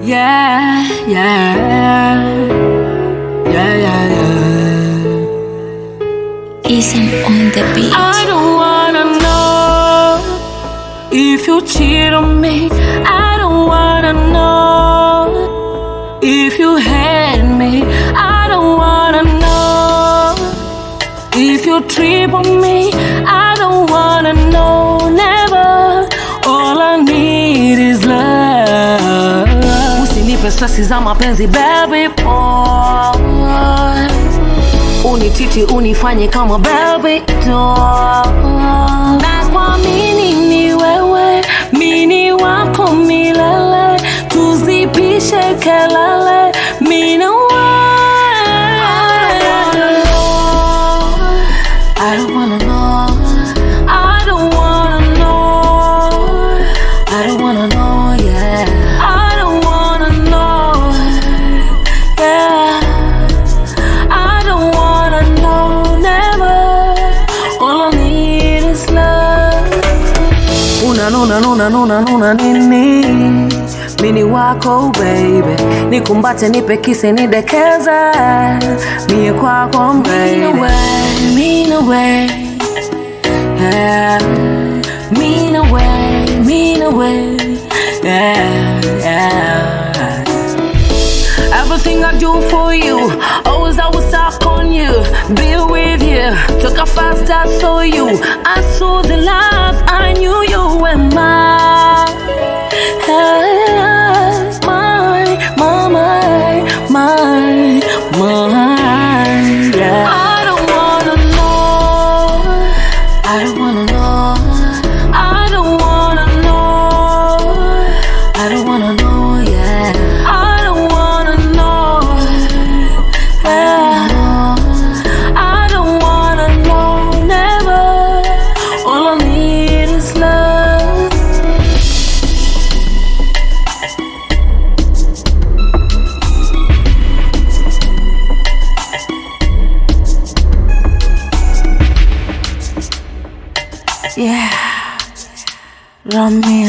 Yeah, yeah, yeah, yeah, yeah. Isn't on the beat. I don't wanna know if you cheat on me. I don't wanna know if you hate me. I don't wanna know if you trip on me. I don't wanna know, never. All I need is love. Usinipe stresi za mapenzi, baby boy. Unititi unifanye kama baby doll. Na kuamini ni wewe, mini wako milele. Tuzipishe kelele, mina wewe. I don't wanna know. I don't wanna know. I don't wanna know, yeah. I don't wanna know, yeah. I don't wanna know, never. All I need is love. Una nini? Mini wako baby, nikumbate nipe kisi nidekeze. Mie kwako baby, mean away, yeah. Mean away, yeah, yeah. Everything I do for you, always I was stuck on you. Be with you, took a fast I saw you. I saw the love, I knew you were mine. Mine, yeah. I don't wanna know. I don't wanna know. I don't wanna know. I don't wanna know, yeah. I don't wanna know, yeah. I don't wanna know, never. All I need is love. Yeah, Rami.